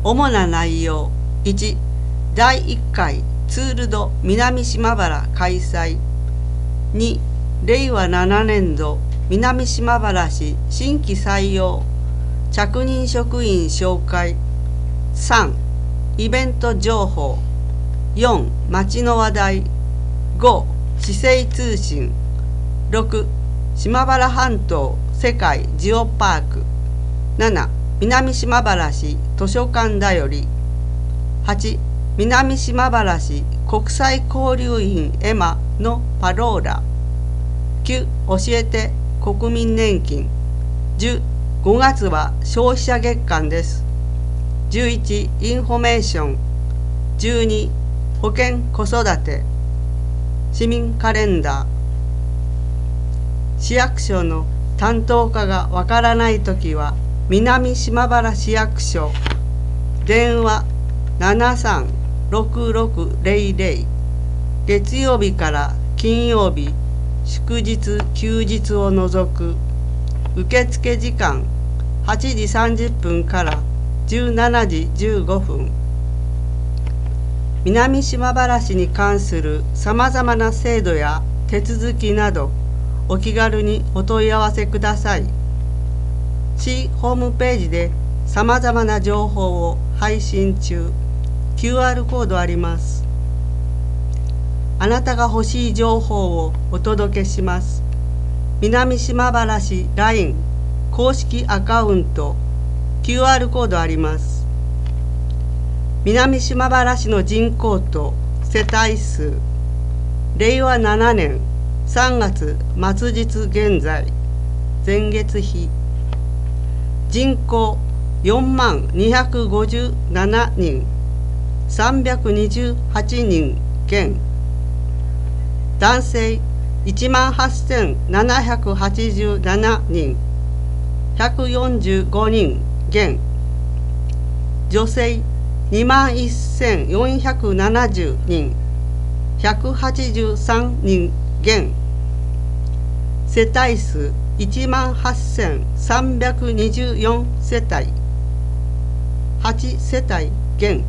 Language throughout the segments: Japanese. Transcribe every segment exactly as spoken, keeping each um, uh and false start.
主な内容。いち、だいいっかいツール・ド・南島原開催。に、れいわななねんど南島原市新規採用着任職員紹介。さん、イベント情報。よん、町の話題。ご、市政通信。ろく、島原半島世界ジオパーク。なな、南島原市図書館だより。はち、南島原市国際交流員エマのパローラ。きゅう、教えて国民年金。じゅう、ごがつは消費者月間です。じゅういち、インフォメーション。じゅうに、保健子育て。市民カレンダー。市役所の担当課がわからないときは南島原市役所。電話ななさんろくろくぜろぜろ。月曜日から金曜日、祝日休日を除く。受付時間はちじさんじゅっぷんからじゅうしちじじゅうごふん。南島原市に関するさまざまな制度や手続きなどお気軽にお問い合わせください。市ホームページでさまざまな情報を配信中。キューアール コードあります。あなたが欲しい情報をお届けします。南島原市 ライン 公式アカウント キューアール コードあります。南島原市の人口と世帯数。れいわななねんさんがつ末日現在。前月比。人口よんまんにひゃくごじゅうななにん。さんびゃくにじゅうはちにん減。男性いちまんはっせんななひゃくはちじゅうななにん。ひゃくよんじゅうごにん減。女性にまんせんよんひゃくななじゅうにん。ひゃくはちじゅうさんにん減。世帯数いちまんはっせんさんびゃくにじゅうよんせたい。はちせたい減。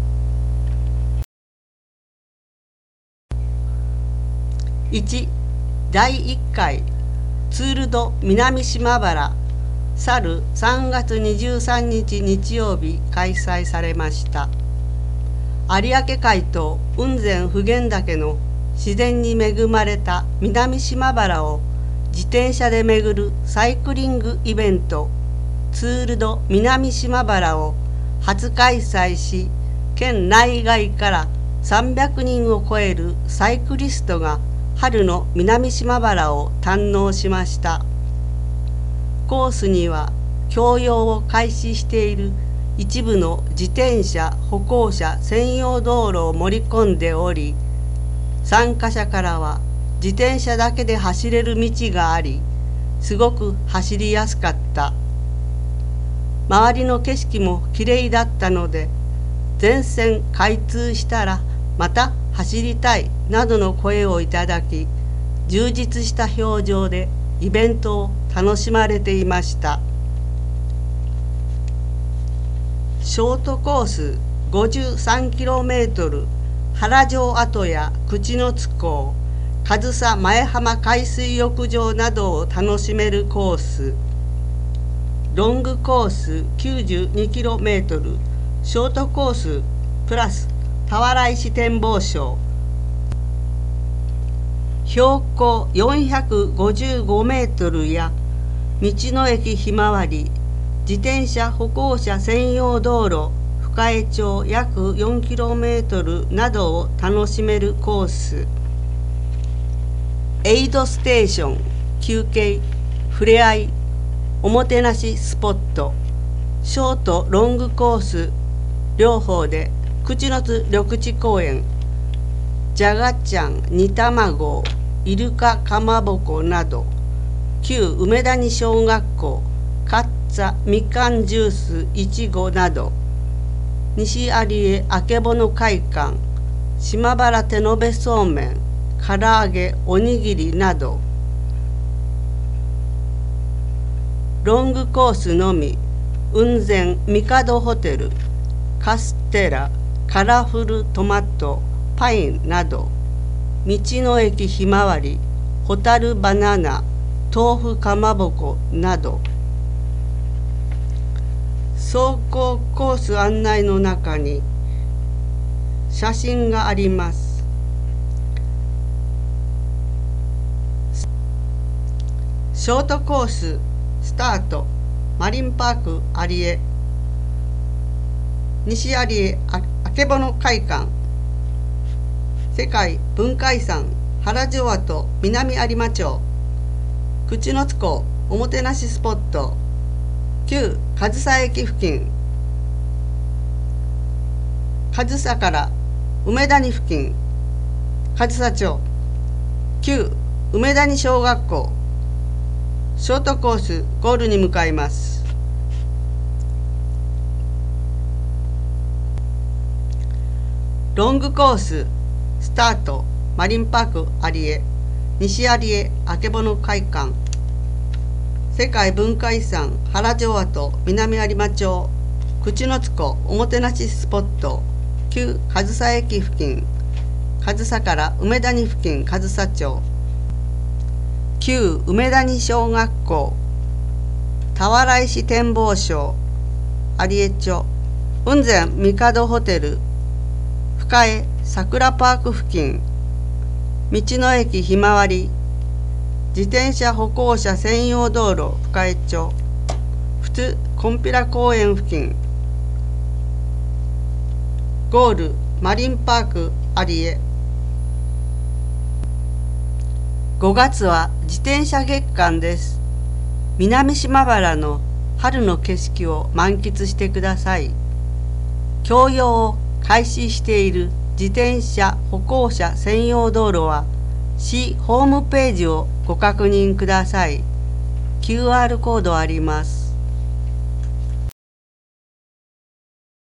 いち、だいいっかいツール・ド・南島原去るさんがつにじゅうさんにち日曜日開催されました。有明海と雲仙普賢岳の自然に恵まれた南島原を自転車で巡るサイクリングイベントツール・ド・南島原を初開催し、県内外からさんびゃくにんを超えるサイクリストが春の南島原を堪能しました。コースには共用を開始している一部の自転車歩行者専用道路を盛り込んでおり、参加者からは自転車だけで走れる道があり、すごく走りやすかった。周りの景色もきれいだったので、全線開通したらまた走りたいなどの声をいただき、充実した表情でイベントを楽しまれていました。ショートコース ごじゅうさんキロメートル 原城跡や口の津港、上総前浜海水浴場などを楽しめるコース。ロングコース きゅうじゅうにキロメートル ショートコースプラス俵石展望所。標高よんひゃくごじゅうごメートルや道の駅ひまわり、自転車歩行者専用道路深江町約よんキロメートルなどを楽しめるコース。エイドステーション、休憩、ふれあい、おもてなしスポット。ショートロングコース両方で口の津緑地公園、じゃがちゃん、煮卵、イルカかまぼこなど、旧梅谷小学校、カッツァみかんジュースいちごなど、西有江あけぼの会館、島原手延べそうめん、唐揚げ、おにぎりなど。ロングコースのみ、雲仙みかどホテル、 カステラ、カラフルトマト、パインなど、道の駅ひまわり、ホタルバナナ、豆腐かまぼこなど、走行コース案内の中に写真があります。ショートコーススタート、マリンパーク有江、西有江あけぼの会館、世界文化遺産原城跡南有馬町、口の津港おもてなしスポット、旧上総駅付近、上総から梅谷付近、上総町、旧梅谷小学校、ショートコースゴールに向かいます。ロングコーススタート、マリンパーク有江、西有江あけぼの会館、世界文化遺産原城跡南有馬町、口の津湖おもてなしスポット、旧上総駅付近、上総から梅谷付近上総町、旧梅谷小学校、田原石展望所有江町、雲仙帝ホテル、深江桜パーク付近、道の駅ひまわり、自転車歩行者専用道路深江町、普通こんぴら公園付近、ゴールマリンパーク有江。ごがつは自転車月間です。南島原の春の景色を満喫してください。共用を開始している自転車歩行者専用道路は市ホームページをご確認ください。キューアール コードあります。